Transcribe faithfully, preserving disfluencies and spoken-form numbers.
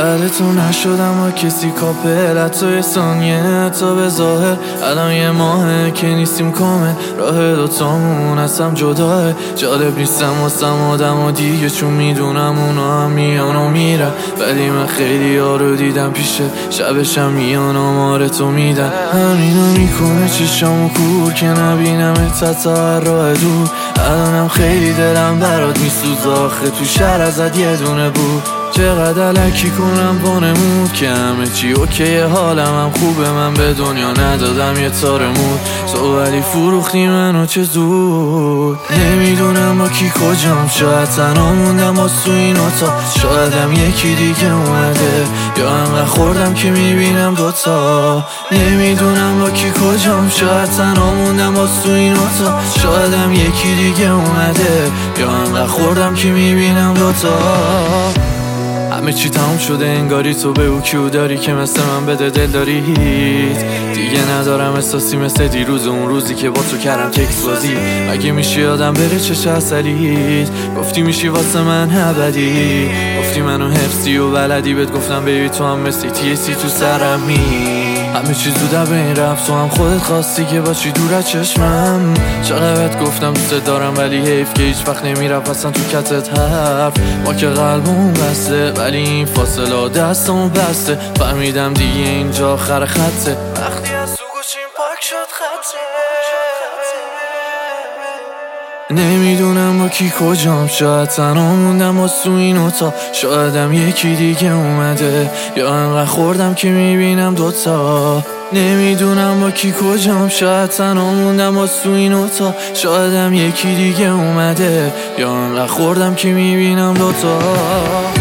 بعد تو نشدم با کسی کاپل، حتی ثانیه تا به ظاهر. الان یه ماهه که نیستیم کامل، راه دوتامون هستم جداه. جالب نیستم واسم آدم و دیگه، چون میدونم اونا هم میان و میرن، ولی من خیلی ها رو دیدم پیشه، شبشم میان آمار تو میدن. همینو میکنه چشامو کور که نبینم تا راه دور. الانم خیلی دلم برات میسوز، آخه تو شهر ازت یه دونه بود. چقدر علکی کنم بانمود که همه چی اوکیه، حالم هم خوبه، من به دنیا ندادم یه تار مود. تو ولی فروختی منو چه زود. نمیدونم با کی کجام، شاید تنها موندم باز تو این اتاق، شایدم یکی دیگه اومده، یا انقدر خوردم که میبینم دوتا. نمیدونم با کی کجام، شاید تنها موندم باز تو این اتاق، شایدم یکی دیگه اومده، یا انقدر خوردم که میبینم دوتا. همه چی تموم شده انگاری، تو به او کیو داری که مثل من بده دل داری. دیگه ندارم احساسی مثل دیروز، اون روزی که با تو کردم تکس بازی. مگه میشه آدم بره چش اصلیت، گفتی میشی واسه من ابدی، گفتی منو حفظی و بلدی، بهت گفتم بیبی تو هم مثل تیسی تو سرمی. همه چیز زوده به این رفت، تو هم خودت خواستی که باشی دور از چشمم. چقدر بهت گفتم دوست دارم، ولی حیف که هیچ وقت نمیرفت اصلا تو کتت حرف. ما که قلبمون بسته، ولی این فاصله دستمون بسته. فهمیدم دیگه اینجا آخر خطه، وقتی از تو گوشیم پاک شد خطه. نمیدونم با کی کجام، شاید تنها موندم باز تو این اتاق، شایدم یکی دیگه اومده، یا انقدر خوردم که میبینم دوتا. نمیدونم با کی کجام، شاید تنها موندم باز تو این اتاق، شایدم یکی دیگه اومده، یا انقدر خوردم که میبینم دوتا.